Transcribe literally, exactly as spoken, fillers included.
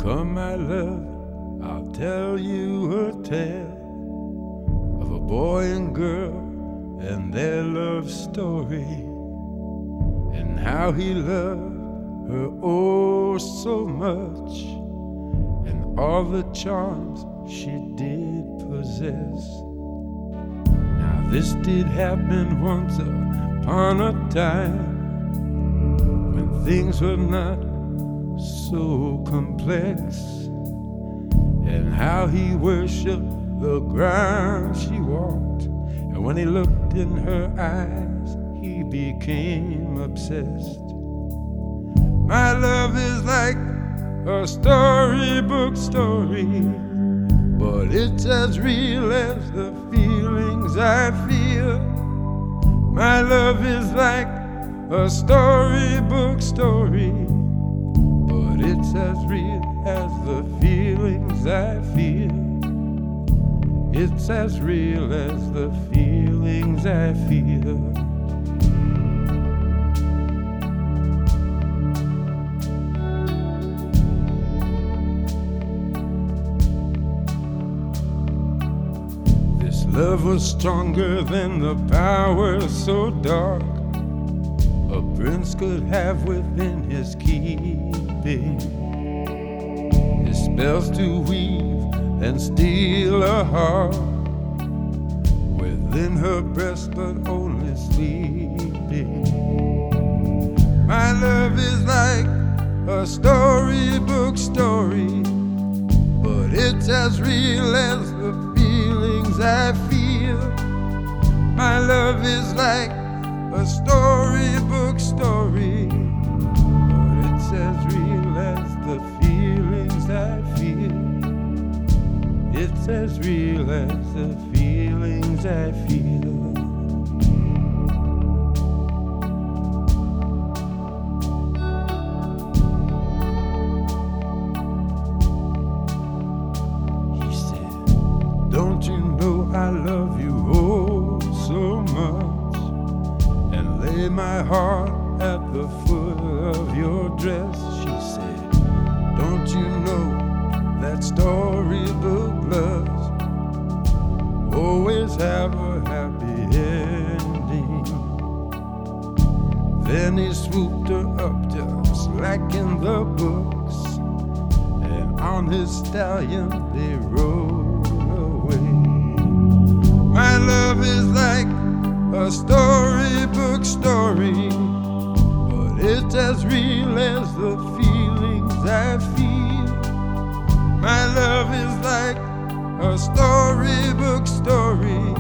Come, my love, I'll tell you a tale of a boy and girl and their love story, and how he loved her oh so much, and all the charms she did possess. Now this did happen once upon a time, when things were not so complex, and how he worshipped the ground she walked, and when he looked in her eyes he became obsessed. My love is like a storybook story, but it's as real as the feelings I feel. My love is like a storybook story, but it's as real as the feelings I feel. It's as real as the feelings I feel. This love was stronger than the power so dark a prince could have within his keeping. His spells to weave and steal a heart within her breast, but only sleeping. My love is like a storybook story, but it's as real as the feelings I feel. My love is like a storybook story, but it's as real as the feelings I feel. It's as real as the feelings I feel. He said, don't you know I love you oh so much, and lay my heart at the foot of your dress. She said, don't you know that storybook loves always have a happy ending? Then he swooped her up just like in the books, and on his stallion they rode away. My love is like a storybook story, but it's as real as the feelings I feel. My love is like a storybook story,